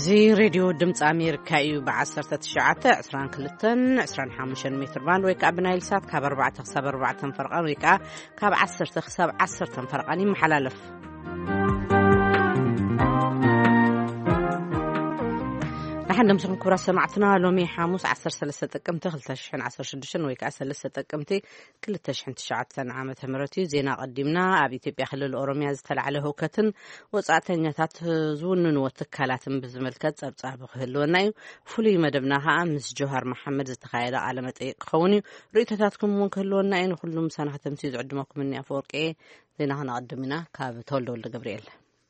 زي راديو دمت أمريكا يو بعصرة تشعة 22-25 متر باند ويكا بنايل سات كاب 4 فرقان ويكا كاب 10 فرقاني محلالف نحن نمسك كورة سمعتنا لومي حاموس 10 تقمت 13 ويكا 3 تقمتي كل تشحن تشعت عامة مرتي زينا قدمنا أبي تبي خلال الأوروميا زتلعله هوكتن وصعتنياتات زونن وتكالاتن بزملكت أبصاب خلونا فلي مدبناها أمس جوهر محمد زتخيل على متأيق خوني ريتاتكم من كلونا إن كلهم سنة تمسيز عدمكم مني أفورك إيه زينا هنا قدمنا كابتول دول جبريل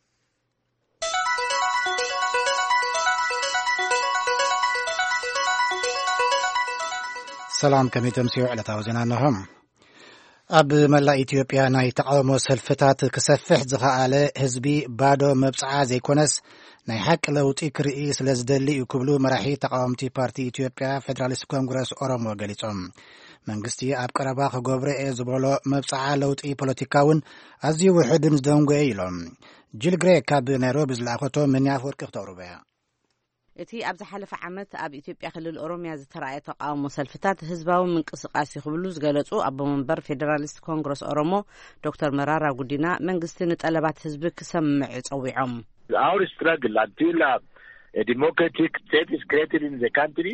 سلام كمي تمسيو على توزنانهم أب ملا إثيوبيا ناي تقاومو سلفتات كسفح زخاله حزبي بادو مبصعا زيكونس ناي حق لوطي كرئي سلازدلي يكبلو مراحي تقاومتي بارتي إثيوبيا فدراليست كونغرس أورومو غليصوم منغستي أب قربا خغوبري زبولو مبصعا لوطي بوليتيكاون أزي وحدن زدونغو إيلوم جيل غري كاب نيروبي زلاخوتو من يافورك اختوروبيا إتي أبز حلف عمت أب إثيوبيا خلال أوروميا زترأي تقاوم مسلفتات حزباو من قسقاسي خبلوز قالتو أبو منبر فيدراليست كونغرس أورومو دكتور مرارا قدنا منغستي نتقلبات حزبك سمع تصويعهم. Our struggle until a democratic state is created in the country.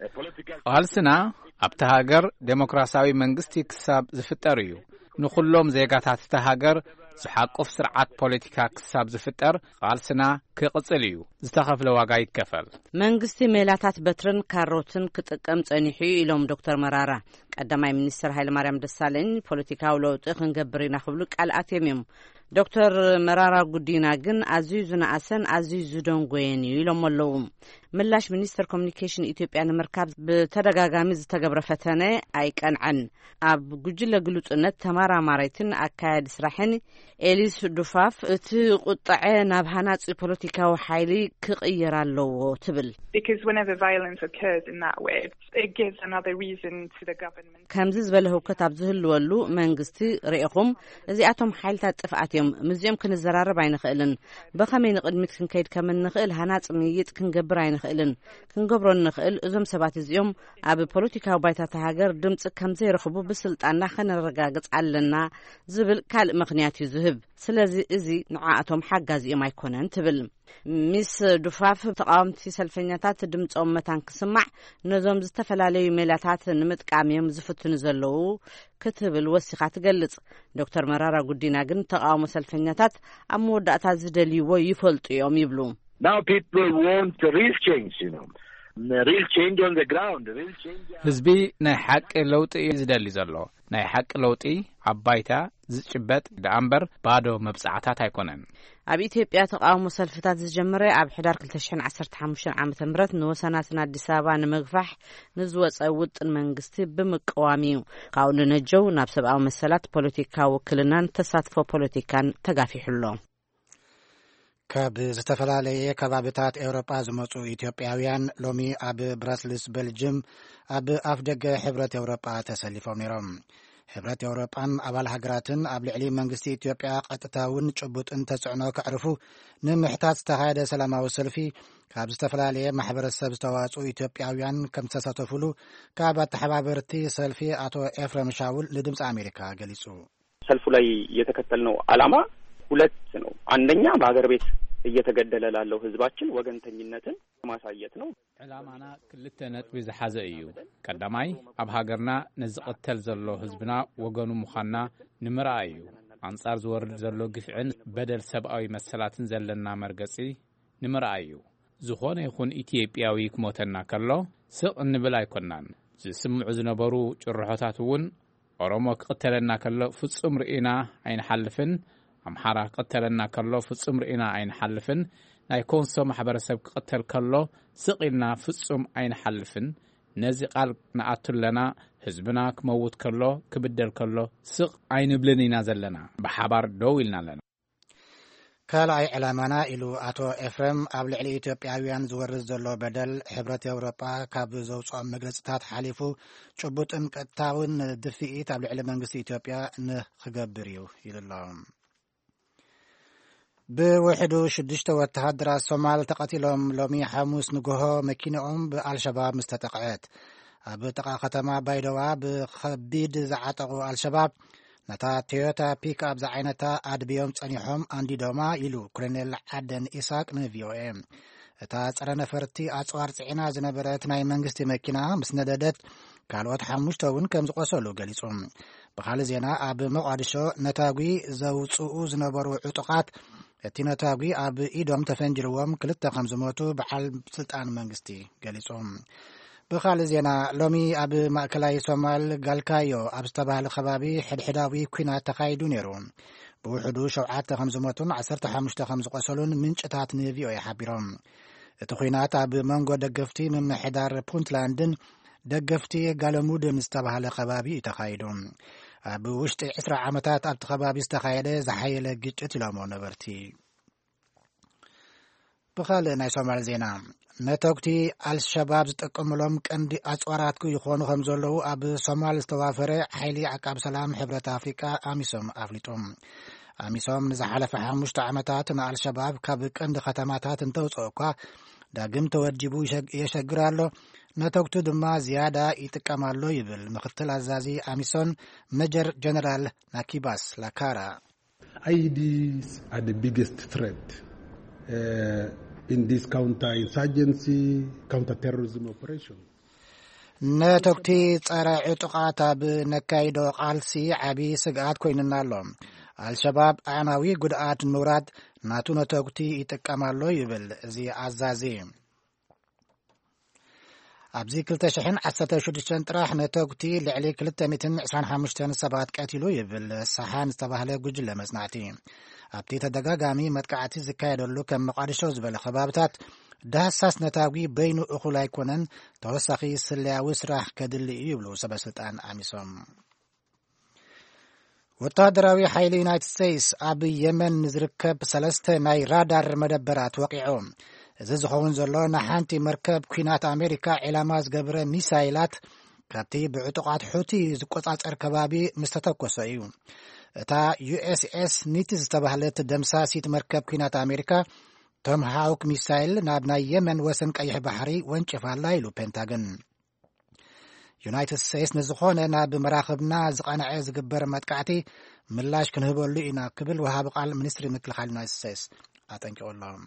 قالسنا أبتهاجر ديمقراطياوي منغستي كساب زفتريو نخلهم زيغاتات تهاجر زحقف سرعات بوليتيكا كساب زفتر قالسنا كقصليو زتخفل واغا يكفل منغستي ميلاتات بترن كاروتن كتقم صنيحي إلهم دكتور مرارا قدماي منستر هايل ماريام دسالين بوليتيكاو لوط خنغبرينا خبلو قالات يميم دكتور مرارا قدينا جن عزيزنا أسن عزيز دونغويني إلهم اللوم ملاش منستر كوميونيكيشن إثيوبيا مركب بتدغاغامي زتغبر فتنه أيكن عن أب جوجل قلوصنت تمارا ماريتن أكاد سراحن إليس دوفاف تقطع نابهانات بوليتيكاو حيلي كغيرالو تبل because whenever violence occurs in that way it gives another reason to the government كمزز بله كتاب زهلولو منغستي رئيقهم زياتهم حيلታት ጥፍኣትዮም ምዝዮም ክንዘራረብ ኣይንኽእልን በኸመይ ንቕድሚት ክንከይድ ከም እንኽእል ሃናጽ ምይይጥ ክንገብር ኣይንኽእልን ክንገብሮ እንኽእል እዞም ሰባት እዚኦም ኣብ ፖለቲካዊ ባይታ ሃገር ድምጽ ከም ዘይረኽቡ ብስልጣንና ከነረጋግጽ ኣለና ዝብል ካልእ ምኽንያት እዩ ዝህብ ስለዚ እዚ ንዓኣቶም ሓጋዝ እዮም ኣይኮነን ትብል ሚስ ዱፋፍ ተቃውምቲ ሰልፈኛታት ድምጾም መታን ክስማዕ ነዞም ዝተፈላለዩ ሜላታት ንምጥቃምዮም ዝፍትኑ ዘለዉ ክትብል ወሲኻ ትገልጽ ዶክተር መራራ ጉዲና ግን ተቃውሞ ሰልፈኛታት ኣብ መወዳእታ ዝደልይዎ ይፈልጡ እዮም ይብሉ Now people want real change, you know. Real change on the ground, real change. ህዝቢ ናይ ሓቂ ለውጢ ዝደሊ ዘሎ ናይ ሓቂ ለውጢ ኣባይታ ዝጭበጥ ዳምበር ባዶ መብጻዕታት ኣይኮነን ኣብ ኢትዮጵያ ተቃውሞ ሰልፍታት ዝጀመረ ኣብ ሕዳር 2015 ዓመተ ምህረት ንወሰናትና አዲስ አበባ ንምግፋሕ ንዝወፀ ውጥን መንግስቲ ብምቅዋሚ ካውሉ ነጀው ናብ ሰብኣዊ መሰላት ፖለቲካዊ ውክልናን ተሳትፎ ፖለቲካን ተጋፊሕሎ ካብ ዝተፈላለየ ከባቢታት ኤውሮጳ ዝመጹ ኢትዮጵያውያን ሎሚ ኣብ ብራስልስ ቤልጅየም ኣብ ኣፍደገ ሕብረት ኤውሮጳ ተሰሊፎም ነይሮም ሕብረት ኤውሮጳን ኣባል ሃገራትን ኣብ ልዕሊ መንግስቲ ኢትዮጵያ ቀጥታውን ጭቡጥን ተጽዕኖ ከዕርፉ ንምሕታት ዝተኻየደ ሰላማዊ ሰልፊ ካብ ዝተፈላለየ ማሕበረሰብ ዝተዋጹ ኢትዮጵያውያን ከም ተሳተፉሉ ካብ ኣተሓባበርቲ ሰልፊ አቶ ኤፍሬም ሻውል ለድምጽ አሜሪካ ገሊጹ ሰልፉ ላይ የተከተልነው ዓላማ ሁለት ነው አንደኛ በአገር ቤት እየተገደለ ላለው ህዝባችን ወገንተኝነትን ማሳየት ነው ዓላማና ክልተ ነጥብ ዝሓዘ እዩ ቀዳማይ ኣብ ሃገርና ንዝቀተል ዘሎ ህዝብና ወገኑ ምዃንና ንምርኣይ እዩ አንጻር ዝወርድ ዘሎ ግፍዕን በደል ሰብኣዊ መሰላትን ዘለና መርገጺ ንምርኣይ እዩ ዝኾነ ይኹን ኢትዮጵያዊ ክሞተና ከሎ ስቕ እንብል ኣይኮናን ዝስምዑ ዝነበሩ ጭርሖታት እውን ኦሮሞ ክቀተለና ከሎ ፍጹም ርኢና ኣይንሓልፍን አምሓራ ቀተለና ከሎ ፍጹም ርኢና ኣይንሓልፍን ናይ ኮንሶ ማሕበረሰብ ክቀተል ከሎ ስቕልና ፍጹም ኣይንሓልፍን ነዚ ቃል ንኣትለና ህዝብና ክመውት ከሎ ክብደል ከሎ ስቕ ኣይንብልን ኢና ዘለና ብሓባር ደው ኢልና ኣለና ካልኣይ ዕላማና ኢሉ አቶ ኤፍሬም ኣብ ልዕሊ ኢትዮጵያውያን ዝወርድ ዘሎ በደል ሕብረት ኤውሮጳ ካብ ዘውፅኦም መግለጽታት ሓሊፉ ጭቡጥን ቀጥታውን ድፍኢት ኣብ ልዕሊ መንግስቲ ኢትዮጵያ ንኽገብር እዩ ኢሉ ኣሎ ብውሕዱ 6 ወተሃደራት ሶማል ተቐቲሎም ሎሚ ሐሙስ ንግሆ መኪንኦም ብአልሸባብ ምስ ተጠቕዐት ኣብ ጥቓ ከተማ ባይደዋ ብኸቢድ ዝዓጠቑ አልሸባብ ነታ ቶዮታ ፒክኣፕ ዝዓይነታ ኣድብዮም ጸኒሖም አንዲዶማ ኢሉ ኮሎኔል ዓደን ኢሳቅ ንቪኦኤ እታ ጸረ ነፈርቲ ኣጽዋር ጽዒና ዝነበረት ናይ መንግስቲ መኪና ምስ ነደደት ካልኦት 5 እውን ከም ዝቆሰሉ ገሊጹ ብኻልእ ዜና ኣብ መቋዲሾ ነታጉ ዘውፅኡ ዝነበሩ ዕጡቃት እቲ ነታጉ ኣብ ኢዶም ተፈንጅልዎም 2 ከም ዝሞቱ በዓል ስልጣን መንግስቲ ገሊጹ ብኻልእ ዜና ሎሚ ኣብ ማእከላይ ሶማል ጋልካዮ ኣብ ዝተባህለ ከባቢ ሕድሕዳዊ ኩናት ተኻይዱ ነይሩ ብውሕዱ 7 ከም ዝሞቱን 15 ከም ዝቆሰሉን ምንጭታት ንቪኦኤ ሓቢሮም እቲ ኩናት ኣብ መንጎ ደገፍቲ ምምሕዳር ፑንትላንድን ደገፍቲ ጋለሙድን ዝተባህለ ከባቢ እዩ ተኻይዱ ኣብ ውሽጢ 20 ዓመታት ኣብቲ ከባቢ ዝተኻየደ ዝሓየለ ግጭት ኢሎሞ ነበርቲ ብኻልእ ናይ ሶማል ዜና ነተውቲ አልሸባብ ዝጠቀሙሎም ቀንዲ ኣጽዋራት ይኾኑ ከም ዘለዉ ኣብ ሶማል ዝተዋፈረ ሓይሊ ዓቃብ ሰላም ሕብረት ኣፍሪቃ ኣሚሶም ኣፍሊጦም ኣሚሶም ንዝሓለፈ 5 ዓመታት ንኣልሸባብ ካብ ቀንዲ ከተማታት እንተውፅኦ እኳ ዳግም ተወዲቡ የሸግር ኣሎ ነተውቱ ድማ ዝያዳ ይጥቀማሎ ይብል ምክትል አዛዚ ኣሚሶን ሜጀር ጀነራል ናኪባስ ላካራ IEDs are the biggest threat in this counter-insurgency, counter-terrorism operation. ነተውቲ ጸረ ዕጡቃት ኣብ ነካይዶ ቃልሲ ዓቢ ስግኣት ኮይኑና ኣሎ አልሸባብ ኣዕናዊ ጉድኣት ምውራድ ናቱ ነተውቲ ይጥቀማሎ ይብል እዚ ኣዛዚ ኣብዚ 2016 ጥራሕ ነተውቲ ልዕሊ 225 ሰባት ቀቲሉ ይብል ሰሓን ዝተባህለ ጉጅለ መጽናዕቲ ኣብቲ ተደጋጋሚ መጥቃዕቲ ዝካየደሉ ከም መቋዲሾ ዝበለ ከባብታት ዳሃሳስ ነታጉ በይኑ እኹል ኣይኮነን ተወሳኺ ስለያዊ ስራሕ ከድሊ ይብሉ ሰበስልጣን ኣሚሶም ወታደራዊ ሓይሊ ዩናይትድ ስቴትስ ኣብ የመን ዝርከብ 3 ናይ ራዳር መደበራት ወቂዑ እዚ ዝኸውን ዘሎ ንሓንቲ መርከብ ኩናት ኣሜሪካ ዕላማ ዝገብረ ሚሳይላት ካብቲ ብዕጡቃት ሑቲ ዝቆጻጸር ከባቢ ምስ ተተኮሰ እዩ እታ USS ኒቲ ዝተባህለት ደምሳሲት መርከብ ኩናት ኣሜሪካ ቶም ሃውክ ሚሳይል ናብ ናይ የመን ወሰን ቀይሕ ባሕሪ ወንጭፋላ ኢሉ ፔንታገን ዩናይትድ ስቴትስ ንዝኾነ ናብ መራኽብና ዝቐንዐ ዝግበር መጥቃዕቲ ምላሽ ክንህበሉ ኢና ክብል ወሃቢ ቃል ሚኒስትሪ ምክልኻል ዩናይትድ ስቴትስ ኣጠንቂቖሎም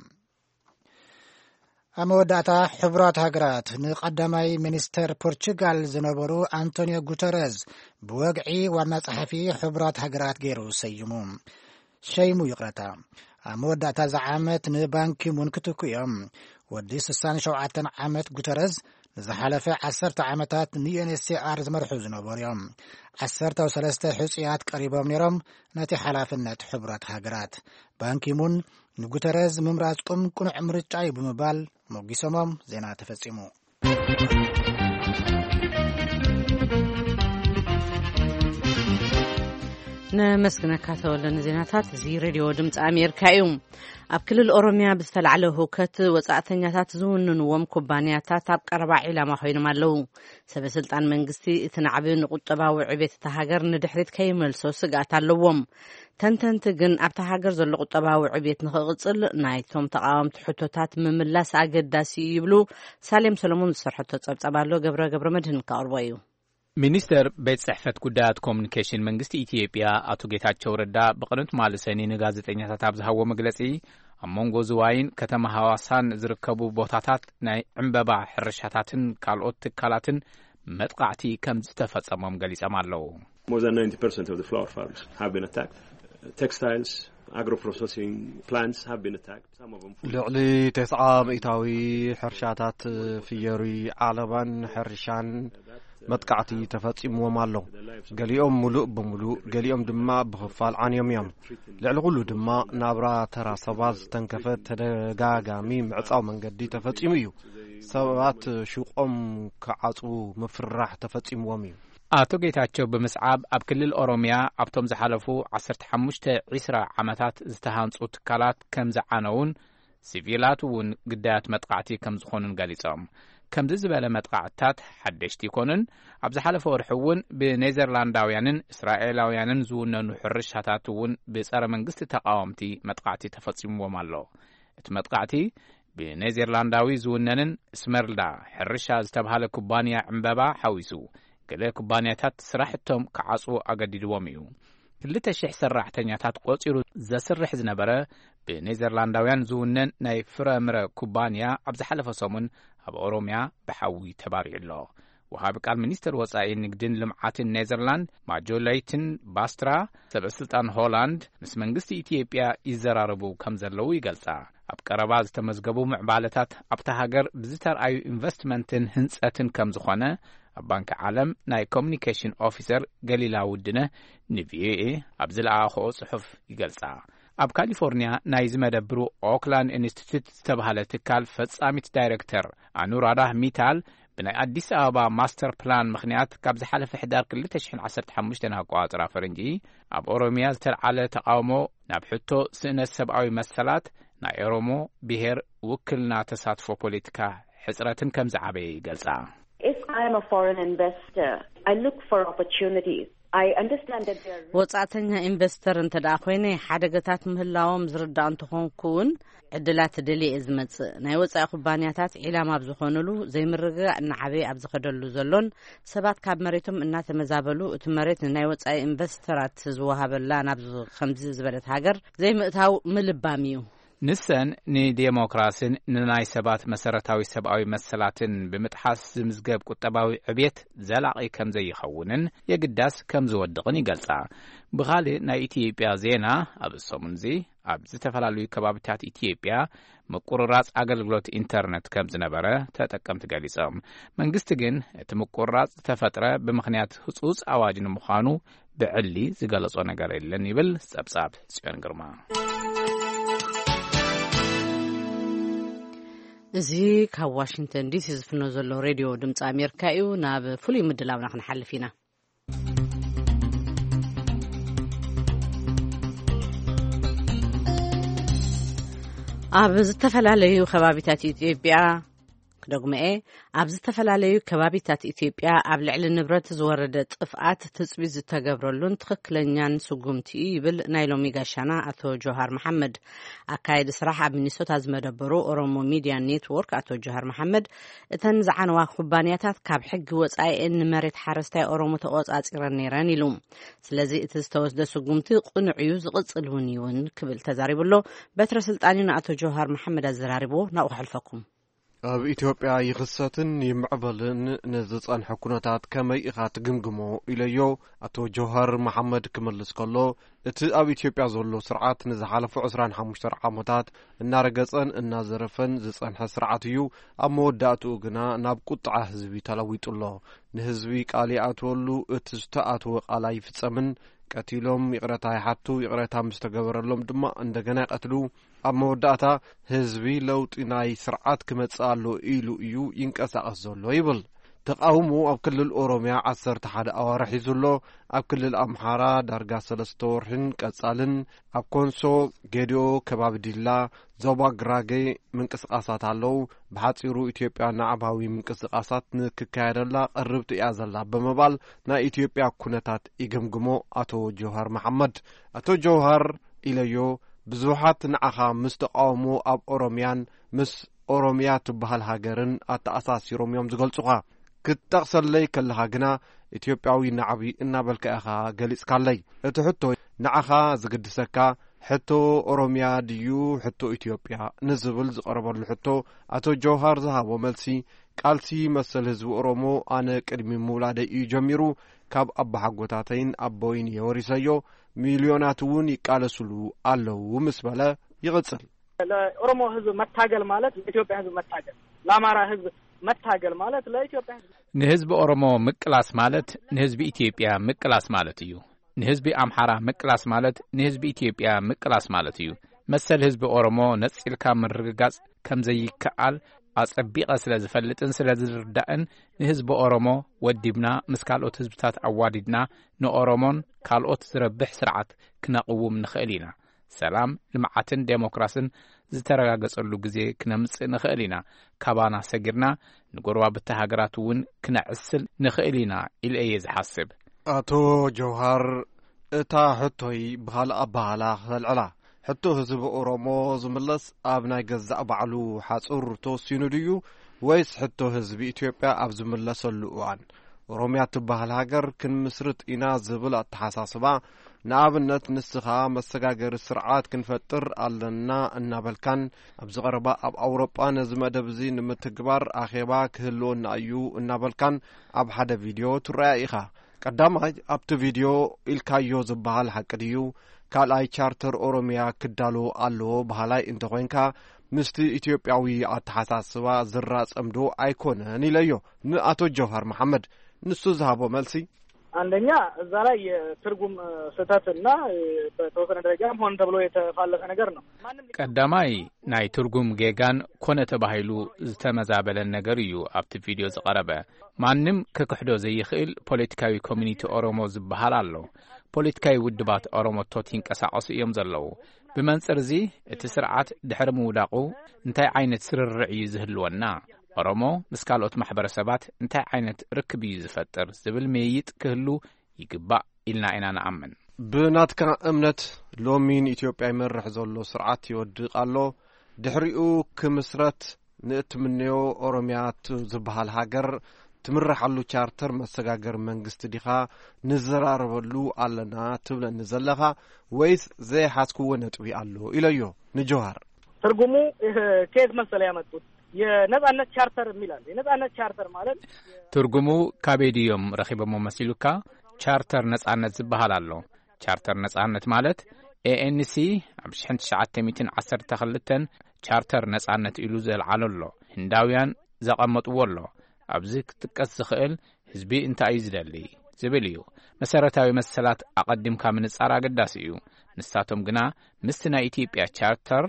ኣብ መወዳእታ ሕቡራት ሃገራት ንቀዳማይ ሚኒስተር ፖርቹጋል ዝነበሩ አንቶኒዮ ጉተረዝ ብወግዒ ዋና ጸሓፊ ሕቡራት ሃገራት ገይሩ ሸይሙ ይቕረታ ኣብ መወዳእታ ዝዓመት ንባንኪ ሙን ክትኩ እዮም ወዲ 67 ዓመት ጉተረዝ ንዝሓለፈ 10 ዓመታት ንዩኤንኤችሲአር ዝመርሑ ዝነበሩ እዮም 13 ሕፁያት ቀሪቦም ነይሮም ነቲ ሓላፍነት ሕቡራት ሃገራት ባንኪ ሙን ንጉተረዝ ምምራጽኩም ቁኑዕ ምርጫ እዩ ብምባል ሞጊሶሞም ዜና ተፈጺሙ ነመስግነካ ተወለነ ዜናታት እዚ ሬድዮ ድምፂ ኣሜሪካ እዩ ኣብ ክልል ኦሮሚያ ብዝተላዕለ ህውከት ወጻእተኛታት ዝውንንዎም ኩባንያታት ኣብ ቀረባ ዒላማ ኮይኖም ኣለዉ ሰበስልጣን መንግስቲ እቲ ናዕቢ ንቁጠባዊ ዕቤት እታ ሃገር ንድሕሪት ከይመልሶ ስጋት ኣለዎም ተንተንቲ ግን ኣብታ ሃገር ዘሎ ቁጠባዊ ዕቤት ንኽቕጽል ናይቶም ተቃወምቲ ሕቶታት ምምላስ ኣገዳሲ ይብሉ ሳሌም ሰሎሞን ዝሰርሐቶ ጸብጸብ ኣሎ ገብረ መድህን ካቅርቦ እዩ ሚኒስተር ቤት ጽሕፈት ጉዳያት ኮሙኒኬሽን መንግስቲ ኢትዮጵያ አቶ ጌታቸው ረዳ በቅንት ማለሰኒ ንጋዜጠኛታት ኣብ ዝሃቦ መግለጺ ኣብ መንጎ ዝዋይን ከተማ ሐዋሳን ዝርከቡ ቦታታት ናይ ዕምበባ ሕርሻታትን ካልኦት ትካላትን መጥቃዕቲ ከም ዝተፈጸሞም ገሊጾም ኣለዉ More than 90% of the flower farms have been attacked. Textiles, agro-processing plants have been attacked. Some of them ልዕሊ 90 ሚእታዊ ሕርሻታት ፍየሪ ዓለባን ሕርሻን መጥቃዕቲ ተፈጺምዎም ኣሎ ገሊኦም ሙሉእ ብምሉእ ገሊኦም ድማ ብኽፋል ዓንዮም እዮም ልዕሊ ኩሉ ድማ ናብራ ተራ ሰባት ዝተንከፈ ተደጋጋሚ ምዕጻው መንገዲ ተፈጺሙ እዩ ሰባት ሹቆም ክዓጽቡ ምፍራሕ ተፈጺምዎም እዩ አቶ ጌታቸው በመስዓብ ኣብ ክልል ኦሮሚያ ኣብቶም ዝሓለፉ 15-20 ዓመታት ዝተሃንጹ ትካላት ከም ዝዓነውን ሲቪላት እውን ግዳያት መጥቃዕቲ ከም ዝኾኑን ገሊጾም ከምዚ ዝበለ መጥቃዕትታት ሓደሽቲ ይኮኑን ኣብ ዝሓለፈ ወርሒ እውን ብኔዘርላንዳውያንን እስራኤላውያንን ዝውነኑ ሕርሻታት እውን ብጸረ መንግስቲ ተቃወምቲ መጥቃዕቲ ተፈጺምዎም ኣሎ። እቲ መጥቃዕቲ ብኔዘርላንዳዊ ዝውነንን ስመርልዳ ሕርሻ ዝተባሃለ ኩባንያ ዕምበባ ሓዊሱ ገለ ኩባንያታት ስራሕቶም ክዓጽው ኣገዲድዎም እዩ። 2,000 ሰራሕተኛታት ቆጺሩ ዘስርሕ ዝነበረ ብኔዘርላንዳውያን ዝውነን ናይ ፍረምረ ኩባንያ ኣብ ዝሓለፈ ሰሙን ኣብ ኦሮምያ ብሓዊ ተባሪዑ ኣሎ። ወሃቢ ቃል ሚኒስትር ወጻኢ ንግድን ልምዓትን ኔዘርላንድ ማጆላይትን ባስትራ ሰበስልጣን ሆላንድ ምስ መንግስቲ ኢትዮጵያ ይዘራረቡ ከም ዘለው ይገልጻ። ኣብ ቀረባ ዝተመዝገቡ ምዕባለታት ኣብታ ሃገር ብዝተርኣዩ ኢንቨስትመንትን ህንጸትን ከም ዝኾነ ኣብ ባንኪ ዓለም ናይ ኮሚኒኬሽን ኦፊሰር ገሊላ ውድነ ንቪኦኤ ኣብ ዝለኣኸኦ ጽሑፍ ይገልጻ። ኣብ ካሊፎርኒያ ናይ ዝመደብሩ ኦክላንድ ኢንስቲትዩት ዝተባሃለ ትካል ፈጻሚት ዳይሬክተር ኣኑራዳ ሚታል ብናይ ኣዲስ ኣበባ ማስተር ፕላን ምኽንያት ካብ ዝሓለፈ ሕዳር 2015 ኣቆጻጽራ ፈረንጂ ኣብ ኦሮምያ ዝተልዓለ ተቃውሞ ናብ ሕቶ ስእነት ሰብኣዊ መሰላት ናይ ኦሮሞ ብሔር ውክልና ተሳትፎ ፖለቲካ ሕጽረትን ከም ዝዓበየ ይገልጻ። If I am a foreign investor, I look for opportunities. I understand that there are ወጻተኛ ኢንቨስተር እንተዳ ኮይነ ሓደገታት ምህላዎም ዝርዳእ እንትኾንኩን ዕድላት ደልየ ዝመጽእ ናይ ወጻኢ ኩባንያታት ዒላማ ብዝኾኑሉ ዘይምርግጋእ ንዓበይ ኣብ ዝኸደሉ ዘሎን ሰባት ካብ መሬቶም እናተመዛበሉ እቲ መሬት ናይ ወጻኢ ኢንቨስተራት ዝወሃበላ ናብ ከምዚ ዝበለት ሃገር ዘይምእታው ምልባም እዩ። ንሰን ንዴሞክራሲን ንናይ ሰባት መሰረታዊ ሰብኣዊ መሰላትን ብምጥሓስ ዝምዝገብ ቁጠባዊ ዕብየት ዘላቒ ከም ዘይኸውንን የግዳስ ከም ዝወድቕን ይገልጻ። ብኻልእ ናይ ኢትዮጵያ ዜና ኣብ ሰሙን እዚ ኣብ ዝተፈላለዩ ከባቢታት ኢትዮጵያ ምቁርራጽ ኣገልግሎት ኢንተርኔት ከም ዝነበረ ተጠቀምቲ ገሊጾም። መንግስቲ ግን እቲ ምቁርራጽ ዝተፈጥረ ብምኽንያት ህጹጽ ኣዋጅ ንምዃኑ ብዕሊ ዝገለጾ ነገር የለን ይብል ጸብጻብ ጽዮን ግርማ። እዚ ካብ ዋሽንግተን ዲሲ ዝፍኖ ዘሎ ሬድዮ ድምፂ ኣሜሪካ እዩ። ናብ ፍሉይ ምድላውና ክንሓልፍ ኢና። ኣብ ዝተፈላለዩ ከባቢታት ኢትዮጵያ ከደግመኤ ኣብ ዝተፈላለዩ ከባቢታት ኢትዮጵያ ኣብ ልዕሊ ንብረት ዝወረደ ጥፍኣት ትጽቢት ዝተገብረሉን ትክክለኛን ስጉምቲ ይብል ናይ ሎሚ ጋሻና አቶ ጆሃር መሐመድ ኣካይድ ስራሕ ኣብ ሚኒሶታ ዝመደበሩ ኦሮሞ ሚዲያ ኔትወርክ አቶ ጆሃር መሐመድ እተን ዝዓነዋ ኩባንያታት ካብ ሕጊ ወጻኢ ንመሬት ሓረስታይ ኦሮሞ ተቆጻጽረን ነይረን ኢሉ ስለዚ እቲ ዝተወስደ ስጉምቲ ቁኑዕ እዩ ዝቕጽል እውን ይውን ክብል ተዛሪብሎ በትረ ስልጣኒና አቶ ጆሃር መሐመድ አዘራሪቦ ናኡ ሕልፈኩም ኣብ ኢትዮጵያ ይኽሰትን ይምዕበልን ንዝጸንሐ ኩነታት ከመይ ኢኻ ትግምግሞ ኢለዮ አቶ ጆሃር መሐመድ ክመልስ ከሎ እቲ ኣብ ኢትዮጵያ ዘሎ ስርዓት ንዝሓለፉ 25 ዓመታት እናረገጸን እናዘረፈን ዝጸንሐ ስርዓት እዩ። ኣብ መወዳእቱ ግና ናብ ቁጥዓ ህዝቢ ተለዊጡሎ ንህዝቢ ቃል ይኣትወሉ እቲ ዝተኣተወ ቃል ኣይፍጸምን ቀቲሎም ይቕረታ ይሓቱ ይቕረታ ምስተገበረሎም ድማ እንደገና ይቀትሉ ኣብ መወዳእታ ህዝቢ ለውጢ ናይ ስርዓት ክመጽእ ኣሎ ኢሉ እዩ ይንቀሳቐስ ዘሎ ይብል። ተቃውሞ ኣብ ክልል ኦሮምያ 11 ኣዋርሕ ይዘሎ ኣብ ክልል ኣምሓራ ዳርጋ 3 ወርሕን ቀጻልን ኣብ ኮንሶ ጌዲኦ ከባቢ ዲላ ዞባ ግራጌ ምንቅስቃሳት ኣለው። ብሓጺሩ ኢትዮጵያ ናዕባዊ ምንቅስቃሳት ንክካየደላ ቅርብቲ እያ ዘላ በመባል ናይ ኢትዮጵያ ኩነታት ይግምግሞ አቶ ጆሃር መሐመድ። አቶ ጆሃር ኢለዮ ብዙሓት ንዓኻ ምስ ተቃውሞ ኣብ ኦሮምያን ምስ ኦሮምያ ትበሃል ሃገርን ኣተኣሳሲሮም እዮም ዝገልጹኻ ክትጠቕሰለይ ከለኻ ግና ኢትዮጵያዊ ናዕቢ እናበልካ ኢኻ ገሊጽካለይ። እቲ ሕቶ ንዓኻ ዝግድሰካ ሕቶ ኦሮምያ ድዩ ሕቶ ኢትዮጵያ ንዝብል ዝቐረበሉ ሕቶ አቶ ጆሃር ዝሃቦ መልሲ ቃልሲ መሰል ህዝቢ ኦሮሞ ኣነ ቅድሚ ምውላደይ እዩ ጀሚሩ ካብ ኣባሓጎታተይን ኣቦይን የወሪሰዮ ሚልዮናት እውን ይቃለስሉ ኣለው ምስ በለ ይቕጽል። ለኦሮሞ ህዝብ መታገል ማለት ለኢትዮጵያ ህዝብ መታገል፣ ለአማራ ህዝብ መታገል ማለት ለኢትዮጵያ ህዝብ ንህዝቢ ኦሮሞ ምቅላስ ማለት ንህዝቢ ኢትዮጵያ ምቅላስ ማለት እዩ። ንህዝቢ አምሓራ ምቅላስ ማለት ንህዝቢ ኢትዮጵያ ምቅላስ ማለት እዩ። መሰል ህዝቢ ኦሮሞ ነጽልካ ምርግጋጽ ከም ዘይከኣል ኣጸቢቐ ስለ ዝፈልጥን ስለ ዝርዳእን ንህዝቢ ኦሮሞ ወዲብና ምስ ካልኦት ህዝብታት ኣዋዲድና ንኦሮሞን ካልኦት ዝረብሕ ስርዓት ክነቕውም ንኽእል ኢና። ሰላም ልምዓትን ዴሞክራሲን ዝተረጋገጸሉ ግዜ ክነምጽእ ንኽእል ኢና ካባና ሰጊርና ንጎረባብቲ ሃገራት እውን ክነዕስል ንኽእል ኢና ኢለ እየ ዝሓስብ አቶ ጀውሃር እታ ሕቶይ ብኻልእ ኣባህላ ክተልዕላ ሕቶ ህዝቢ ኦሮሞ ዝምለስ ኣብ ናይ ገዛእ ባዕሉ ሓጹር ተወሲኑ ድዩ ወይስ ሕቶ ህዝቢ ኢትዮጵያ ኣብ ዝምለሰሉ እዋን ኦሮምያ ትበሃል ሃገር ክንምስርት ኢና ዝብል ኣተሓሳስባ ንኣብነት ንስኻ መሰጋገሪ ስርዓት ክንፈጥር ኣለና እናበልካን ኣብ ዝቐረባ ኣብ ኣውሮጳ ነዚ መደብ እዚ ንምትግባር ኣኼባ ክህልወና እዩ እናበልካን ኣብ ሓደ ቪድዮ ትረኣያ ኢኻ ቀዳማይ ኣብቲ ቪድዮ ኢልካዮ ዝበሃል ሓቂ ድዩ ካልኣይ ቻርተር ኦሮምያ ክዳሎ ኣለዎ ባህላይ እንተኾይንካ ምስቲ ኢትዮጵያዊ ኣተሓሳስባ ዝራጸምዶ ኣይኮነን ኢለዮ ንኣቶ ጀውሃር መሐመድ ንሱ ዝሃቦ መልሲ አንደኛ እዛ ላይ የትርጉም ስህተትና በተወሰነ ደረጃም ሆን ተብሎ የተፋለሰ ነገር ነው ቀዳማይ ናይ ትርጉም ጌጋን ኮነ ተባሂሉ ዝተመዛበለ ነገር እዩ ኣብቲ ቪድዮ ዝቀረበ ማንም ከክሕዶ ዘይኽእል ፖለቲካዊ ኮሚኒቲ ኦሮሞ ዝበሃል ኣሎ ፖለቲካዊ ውድባት ኦሮሞቶት ይንቀሳቀሱ እዮም ዘለው ብመንጽር እዚ እቲ ስርዓት ድሕሪ ምውዳቁ እንታይ ዓይነት ስርርዕ እዩ ዝህልወና ኦሮሞ ምስ ካልኦት ማሕበረሰባት እንታይ ዓይነት ርክብ እዩ ዝፈጥር ዝብል መይጥ ክህሉ ይግባእ ኢልና ኢና ንኣምን ብናትካ እምነት ሎሚን ኢትዮጵያ ይመርሕ ዘሎ ስርዓት ይወድቕ ኣሎ ድሕሪኡ ክምስረት ንእትምንዮ ኦሮምያ ዝበሃል ሃገር ትምርሓሉ ቻርተር መሰጋገር መንግስቲ ዲኻ ንዘራረበሉ ኣለና ትብለኒ ዘለኻ ወይስ ዘይሓስክዎ ነጥቢ ኣሎ ኢለዮ ንጀውሃር ትርጉሙ ከየት መሰለ ያመጡት የነጻነት ቻርተር የሚላል የነጻነት ቻርተር ማለት ትርጉሙ ካቤዲዮም ረኺበሞ መሲሉካ ቻርተር ነጻነት ዝበሃል ኣሎ ቻርተር ነጻነት ማለት ANC ኣብ 1912 ቻርተር ነጻነት ኢሉ ዘልዓለሎ ህንዳውያን ዘቐመጥዎ ኣሎ ኣብዚ ክትጥቀስ ዝኽእል ህዝቢ እንታይ እዩ ዝደሊ ዝብል እዩ መሰረታዊ መሰላት ኣቐዲምካ ምንጻር ኣገዳሲ እዩ ንሳቶም ግና ምስቲ ናይ ኢትዮጵያ ቻርተር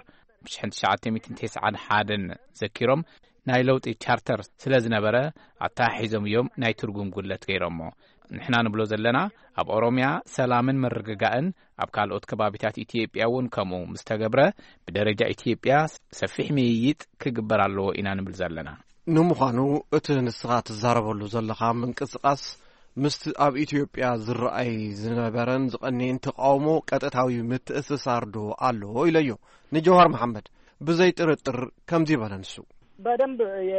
1991 ዘኪሮም ናይ ለውጢ ቻርተር ስለ ዝነበረ ኣታሒዞም እዮም ናይ ትርጉም ጉለት ገይሮሞ ንሕና ንብሎ ዘለና ኣብ ኦሮምያ ሰላምን መረጋጋእን ኣብ ካልኦት ከባቢታት ኢትዮጵያ እውን ከምኡ ምስተገብረ ብደረጃ ኢትዮጵያ ሰፊሕ ምይይጥ ክግበር ኣለዎ ኢና ንብል ዘለና ንምዃኑ እቲ ንስኻ ትዛረበሉ ዘለኻ ምንቅስቓስ ምስቲ ኣብ ኢትዮጵያ ዝረኣይ ዝነበረን ዝቐኒን ተቃውሞ ቀጥታዊ ምትእስሳር ዶ ኣለዎ ኢለዮ ንጀውሃር መሐመድ ብዘይ ጥርጥር ከምዚ ይበለ ንሱ በደንብ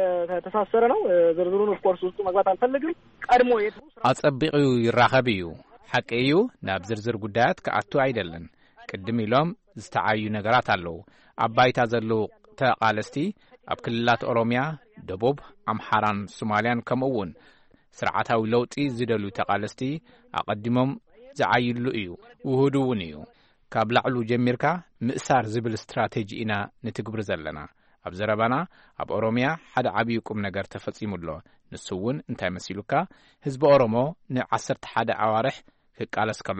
የተሳሰረ ነው ዝርዝሩን ኦፍኮርስ ውስጡ መግባት አልፈልግም ቀድሞ የቱ አጸቢቁ ይራኸብ እዩ ሐቂ እዩ ናብ ዝርዝር ጉዳያት ከአቱ አይደለን ቅድም ኢሎም ዝተዓዩ ነገራት አለው አባይታ ዘለው ተቃለስቲ ኣብ ክልላት ኦሮሚያ ደቡብ አምሓራን ሶማሊያን ከምኡውን ስርዓታዊ ለውጢ ዝደሉ ተቃለስቲ አቀድሞም ዝዓይሉ እዩ ውህዱውን እዩ ካብ ላዕሉ ጀሚርካ ምእሳር ዝብል ስትራቴጂ ኢና ንትግብር ዘለና ኣብ ዘረባና ኣብ ኦሮሚያ ሓደ ዓብይ ቁም ነገር ተፈጺሙሎ ንሱውን እንታይ መሲሉካ ህዝቢ ኦሮሞ ን11 ኣዋርሕ ክቃለስ ከሎ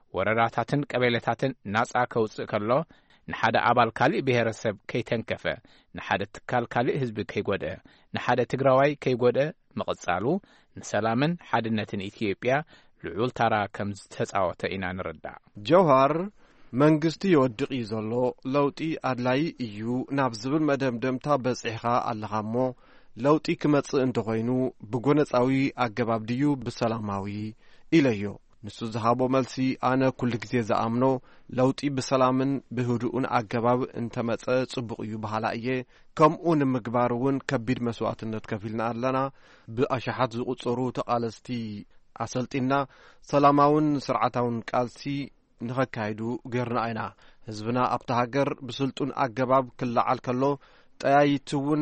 ወረራታትን ቀበሌታትን ናጻ ከውጽእ ከሎ ንሓደ ኣባል ካልእ ብሄረሰብ ከይተንከፈ ንሓደ ትካል ካልእ ህዝቢ ከይጎድአ ንሓደ ትግራዋይ ከይጎድአ መቕጻሉ ንሰላምን ሓድነትን ኢትዮጵያ ልዑል ታራ ከም ዝተጻወተ ኢና ንርዳእ ጀውሃር መንግስቲ ይወድቕ ዘሎ ለውጢ ኣድላይ እዩ ናብ ዝብል መደምደምታ በጽሒኻ ኣለኻሞ ለውጢ ክመጽእ እንተኾይኑ ብጎነጻዊ ኣገባብ ድዩ ብሰላማዊ ኢለዮ ንሱ ዝሃቦ መልሲ ኣነ ኩሉ ግዜ ዝኣምኖ ለውጢ ብሰላምን ብህዱኡን ኣገባብ እንተመጸ ጽቡቕ እዩ ባህላ እየ ከምኡ ንምግባር እውን ከቢድ መስዋዕትነት ከፊልና ኣለና ብኣሽሓት ዝቝጸሩ ተቓለስቲ ኣሰልጢና ሰላማውን ስርዓታውን ቃልሲ ንኸካይዱ ገርና አይና ህዝብና ኣብታ ሃገር ብስልጡን ኣገባብ ክለዓል ከሎ ጠያይቲ እውን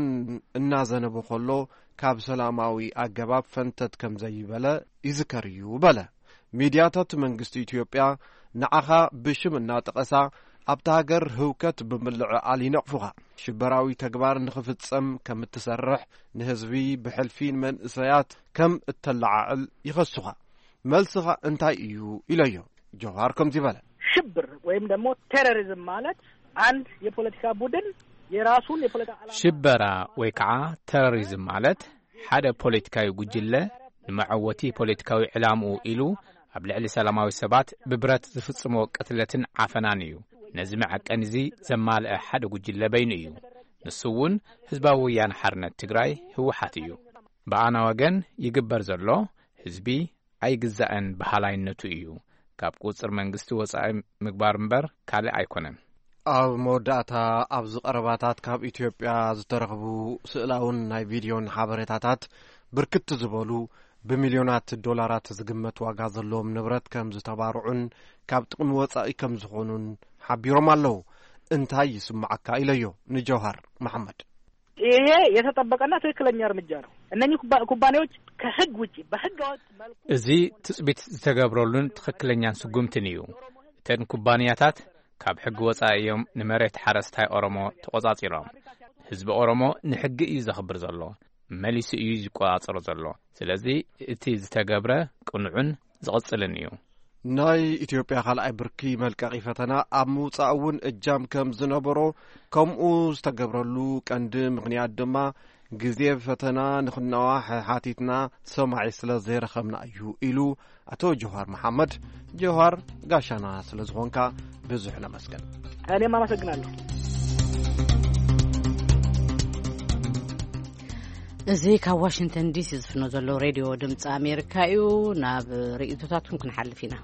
እናዘነበ ከሎ ካብ ሰላማዊ ኣገባብ ፈንተት ከም ዘይበለ ይዝከር እዩ በለ ሚድያታት መንግስቲ ኢትዮጵያ ንዓኻ ብሽም እናጠቐሳ ኣብታ ሃገር ህውከት ብምልዕዓል ይነቕፉኻ ሽበራዊ ተግባር ንኽፍጸም ከም እትሰርሕ ንህዝቢ ብሕልፊን መንእሰያት ከም እተለዓዕል ይኸሱኻ መልስኻ እንታይ እዩ ኢለዮ ጀውሃር ከምዚ በለ ሽብር ወይም ደግሞ ቴሮሪዝም ማለት አንድ የፖለቲካ ቡድን የራሱን የፖለቲካ ዓላማ ሽበራ ወይ ከዓ ቴሮሪዝም ማለት ሓደ ፖለቲካዊ ጉጅለ ንመዓወቲ ፖለቲካዊ ዕላምኡ ኢሉ ኣብ ልዕሊ ሰላማዊ ሰባት ብብረት ዝፍጽሞ ቅትለትን ዓፈናን እዩ ነዚ መዐቀን እዚ ዘማልአ ሓደ ጉጅለ በይኑ እዩ ንሱ እውን ህዝባዊ ወያነ ሓርነት ትግራይ ህወሓት እዩ በኣና ወገን ይግበር ዘሎ ህዝቢ ኣይግዛእን ባህላይነቱ እዩ ካብ ቁጽር መንግስቲ ወጻኢ ምግባር እምበር ካልእ ኣይኮነን ኣብ መወዳእታ ኣብ ዝቐረባታት ካብ ኢትዮጵያ ዝተረኽቡ ስእላውን ናይ ቪድዮን ሓበሬታታት ብርክት ዝበሉ ብሚልዮናት ዶላራት ዝግመት ዋጋ ዘለዎም ንብረት ከም ዝተባርዑን ካብ ጥቕሚ ወጻኢ ከም ዝኾኑን ሓቢሮም ኣለዉ እንታይ ይስማዓካ ኢለዮ ንጀውሃር መሐመድ ይሄ የተጠበቀና ትክክለኛ እርምጃ ነው እነኚህ ኩባንያዎች ከህግ ውጪ በህገወጥ መልኩ እዚ ትጽቢት ዝተገብረሉን ትክክለኛን ስጉምትን እዩ እተን ኩባንያታት ካብ ሕጊ ወጻኢ እዮም ንመሬት ሓረስታይ ኦሮሞ ተቆጻጺሮም ህዝቢ ኦሮሞ ንሕጊ እዩ ዘኽብር ዘሎ መሊሱ እዩ ዝቆጻጽሮ ዘሎ ስለዚ እቲ ዝተገብረ ቅኑዕን ዝቕጽልን እዩ ናይ ኢትዮጵያ ካልኣይ ብርኪ መልቀቂ ፈተና ኣብ ምውጻእ እውን እጃም ከም ዝነበሮ ከምኡ ዝተገብረሉ ቀንዲ ምኽንያት ድማ ግዜ ፈተና ንኽነዋሕ ሓቲትና ሰማዒ ስለ ዘይረኸብና እዩ ኢሉ አቶ ጀውሃር መሐመድ ጀውሃር ጋሻና ስለ ዝኾንካ ብዙሕ ነመስገን እኔም አመሰግናለሁ እዚ ካብ ዋሽንግተን ዲሲ ዝፍኖ ዘሎ ሬድዮ ድምፂ ኣሜሪካ እዩ ናብ ርእይቶታቱን ክንሓልፍ ኢና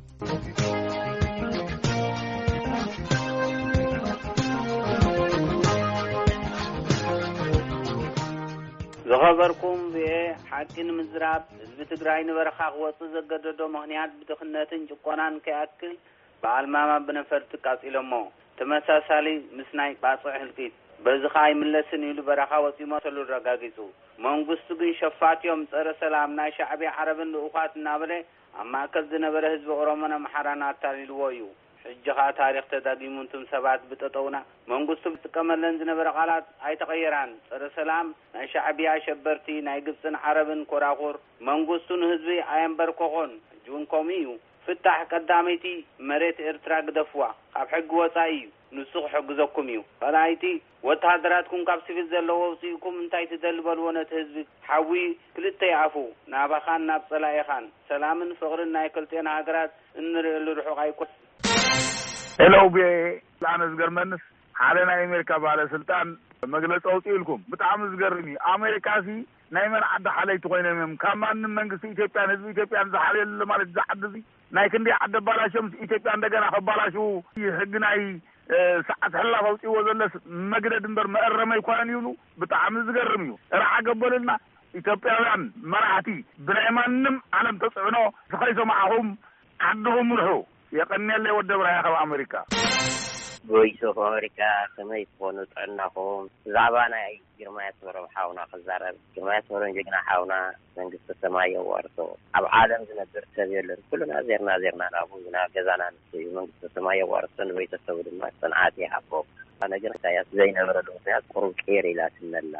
ዝኸበርኩም ብሓቂ ንምዝራብ ህዝቢ ትግራይ ንበረኻ ክወፅእ ዘገደዶ ምኽንያት ብትኽነትን ጭቆናን ከያክል በዓልማማ ብነፈርቲ ቃጺሎሞ ተመሳሳሊ ምስ ናይ ባጽዕ ህልቂት በዝኻ ይምለስን ኢሉ በረኻ ወፂኡ መሰሉ ረጋጊጹ መንግስቱ ግን ሸፋትዮም ጸረ ሰላም ናይ ሻዕቢያ ዓረብን ልኡኻት እናበለ ኣብ ማእከል ዝነበረ ህዝቢ ኦሮሞን ኣምሓራን ኣታሊልዎ እዩ ሕጂኻ ታሪክ ተዳጊሙ እንቱም ሰባት ብጠጠውና መንግስቱ ዝጥቀመለን ዝነበረ ቃላት ኣይተቐየራን ጸረ ሰላም ናይ ሻዕቢያ ሸበርቲ ናይ ግብፅን ዓረብን ኮራኹር መንግስቱ ንህዝቢ ኣየንበርኮኾን እጁን ከምኡ እዩ ፍታሕ ቀዳመይቲ መሬት ኤርትራ ግደፍዋ ካብ ሕጊ ወጻኢ እዩ ንሱ ክሕግዘኩም እዩ ካልኣይቲ ወታደራትኩም ካብ ሲቪል ዘለዎ ውፅኢኩም እንታይ ትደልበልዎ ነቲ ህዝቢ ሓዊ ክልተ ይኣፉ ናባኻን ናብ ጸላኢኻን ሰላምን ፍቕርን ናይ ክልቴና ሃገራት እንርእየሉ ርሑቕ ኣይኮን ሄሎ ኣነ ዝገርመንስ ሓደ ናይ ኣሜሪካ ባለስልጣን መግለፂ ኣውፂኡልኩም ብጣዕሚ ዝገርም እዩ ኣሜሪካሲ ናይ መን ዓዲ ሓለይቲ ኮይኖም እዮም ካብ ማንም መንግስቲ ኢትዮጵያን ህዝቢ ኢትዮጵያን ዝሓልየሉ ማለት ዝሓድዚ ናይ ክንዲ ዓዲ ባላሾም ኢትዮጵያ እንደገና ከባላሹ ሕጊ ናይ ሰዓት ሕላፍ ኣውፂዎ ዘለስ መግደድ እምበር መእረመ ይኮነን ይብሉ ብጣዕሚ ዝገርም እዩ ራዓ ገበሉልና ኢትዮጵያውያን መራሕቲ ብናይ ማንም ዓለም ተፅዕኖ ዝኸይሰማዓኹም ዓድኹም ምርሑ የቀኒየለይ ወደ ብራያ ካብ ኣሜሪካ ቮይስ ኦፍ ኣሜሪካ ከመይ ትኾኑ ጥዕናኹም ብዛዕባ ናይ ግርማይ ኣስመሮም ሓውና ክዛረብ ግርማይ ኣስመሮም ጀግና ሓውና መንግስቲ ሰማይ የዋርሶ ኣብ ዓለም ዝነብር ሰብ የለን ኩሉና ዜርና ናብኡ ና ገዛና ንስዩ መንግስቲ ሰማይ የዋርሶ ንቤተሰቡ ድማ ፅንዓት ይሃቦ ነገር ኢሳያስ ዘይነበረሉ ምክንያት ቁሩብ ቀይር ኢላ ትመላ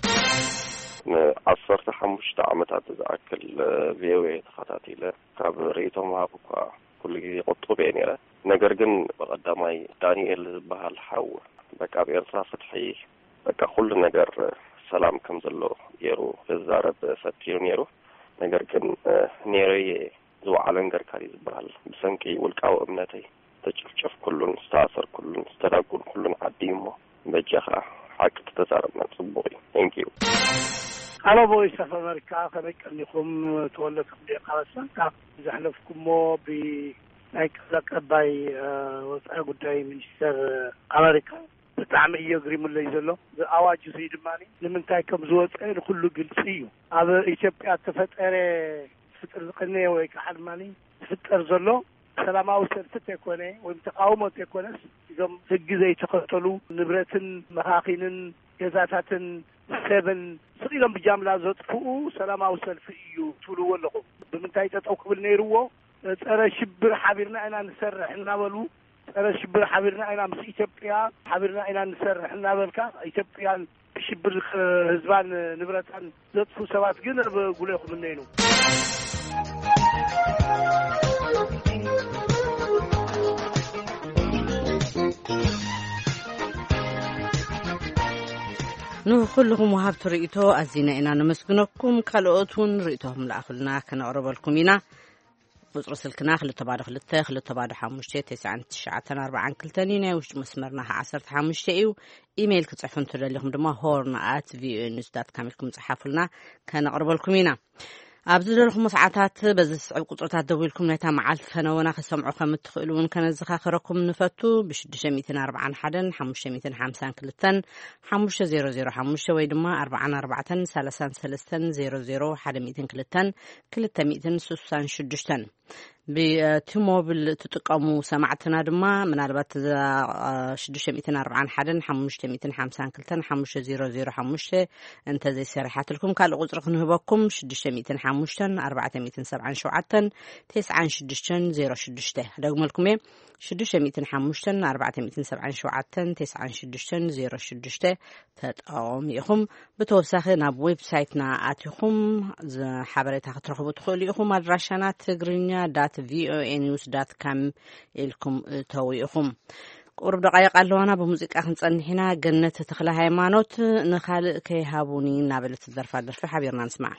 ንዓሰርተ ሓሙሽተ ዓመታት ዝኣክል ቪኦኤ ተኸታቲለ ካብ ርእይቶም ሃብ እኳ ኩሉ ጊዜ ቁጡብ እየ ነይረ ነገር ግን በቀዳማይ ዳንኤል ዝበሃል ሓው በቃ ብኤርትራ ፍትሒ በቃ ኩሉ ነገር ሰላም ከም ዘሎ ገይሩ ክዛረብ ፈትዩ ነይሩ ነገር ግን ነይረየ ዝወዓለን ገርካሪ ዝበሃል ብሰንኪ ውልቃዊ እምነተይ ተጭፍጨፍ ኩሉን ዝተኣሰር ኩሉን ዝተዳጉን ኩሉን ዓዲ እሞ በጃኻ ሓቂ ተዛረብና ጽቡቕ እዩ ቴንኪዩ አሎ ቮይስ ኦፍ አሜሪካ ከመይ ቀኒኹም ተወለድኩም ዲቃበሳ ካብ ዝሕለፍኩሞ ብናይ ቃል አቀባይ ወፃኢ ጉዳይ ሚኒስተር ኣሜሪካ ብጣዕሚ እዩ ግሪሙለይ ዘሎ ኣዋጅ እዚ ድማ ንምንታይ ከም ዝወፀ ንኩሉ ግልፂ እዩ ኣብ ኢትዮጵያ ተፈጠረ ፍጥር ዝቀነየ ወይ ከዓ ድማ ዝፍጠር ዘሎ ሰላማዊ ሰልፊ ተኮነ ወይ ተቃውሞ ተኮነስ እዞም ሕጊ ዘይተኸተሉ ንብረትን መኻኺንን ገዛታትን ሰብን ስኢሎም ብጃምላ ዘጥፍኡ ሰላማዊ ሰልፊ እዩ ትብልዎ ኣለኹም ብምንታይ ጠጠው ክብል ነይርዎ ፀረ ሽብር ሓቢርና ኢና ንሰርሕ እናበሉ ፀረ ሽብር ሓቢርና ኢና ምስ ኢትዮጵያ ሓቢርና ኢና ንሰርሕ እናበልካ ኢትዮጵያን ሽብር ህዝባን ንብረታን ዘጥፉ ሰባት ግን ጉሌኹም ነይኑ ንኩልኩም ወሃብቲ ርእይቶ ኣዚና ኢና ነመስግነኩም ካልኦቱን ርእይቶهم ላእኽልና ከነቕርበልኩም ኢና ቁጽሪ ስልክና 222-225-9942 ናይ ውሽጢ መስመርና 15 እዩ ኢሜይል ክጽሕፉን ትደሊኹም ድማ horn@voanews.com ኢልኩም ጽሓፉልና ከነቕርበልኩም ኢና ኣብዚ ዘለኹም ሰዓታት በዚ ስዕብ ቁጽርታት ደውልኩም ነታ መዓልቲ ፈነወና ክሰምዑ ከም እትኽእሉ እውን ከነዘኻኽረኩም ንፈቱ ብ641-552-50005 ወይ ድማ 44-300-102 ብቲሞብል ትጥቀሙ ሰማዕትና ድማ ምናልባት 641-552-50005 እንተዘይሰሪሓትልኩም ካልእ ቁጽሪ ክንህበኩም 605-477-9606 ደግመልኩም 605-477-9606 ተጠቐሙ ኢኹም ብተወሳኺ ናብ ዌብሳይትና ኣቲኹም ሓበሬታ ክትረኽቡ ትኽእሉ ኢኹም ኣድራሻና ትግርኛ.voanews.com ኢልኩም ተዊኢኹም ቁርብ ደቃይቅ ኣለዋና ብሙዚቃ ክንጸንሕና ገነት ተክለ ሃይማኖት ንኻልእ ከይሃቡኒ እናበለት ዘርፋ ደርፊ ሓቢርና ንስማዕ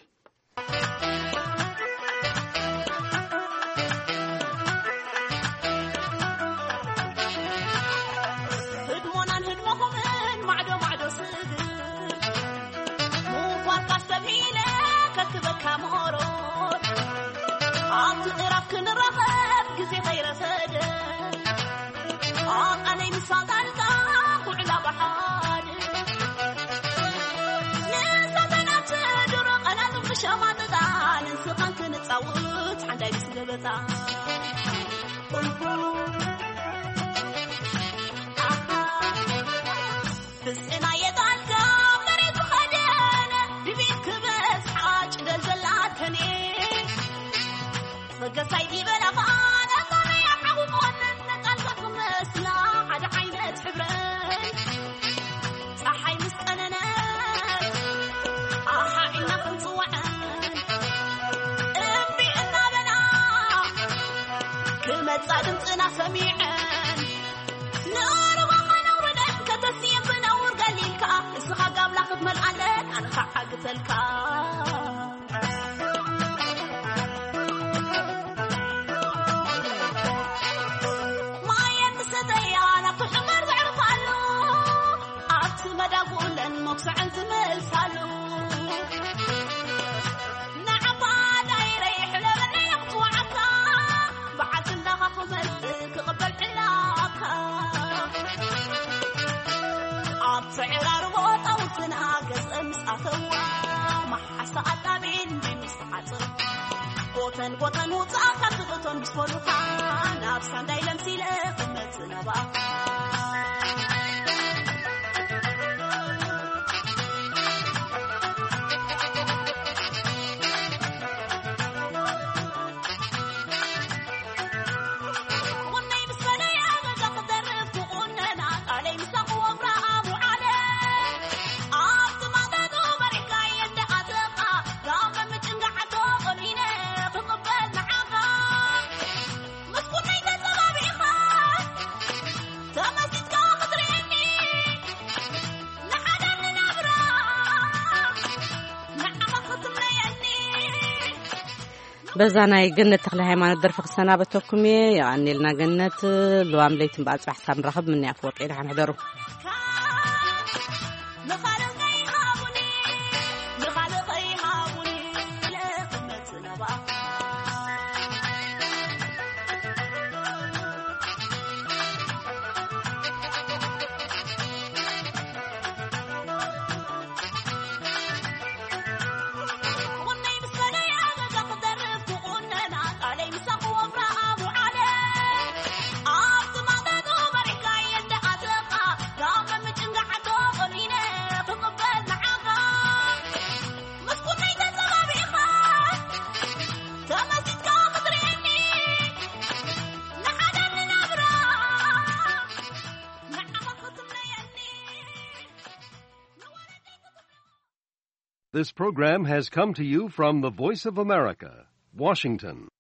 በዛናይ ገነት ተክለ ሃይማኖት ደርፍ ክሰናበተኩም ያንልና ገነት ለዋም ለይትን ባጽባህ ሳምራኸብ ምን ያፈወጥ ኢላ ንሕደሩ This program has come to you from the Voice of America, Washington.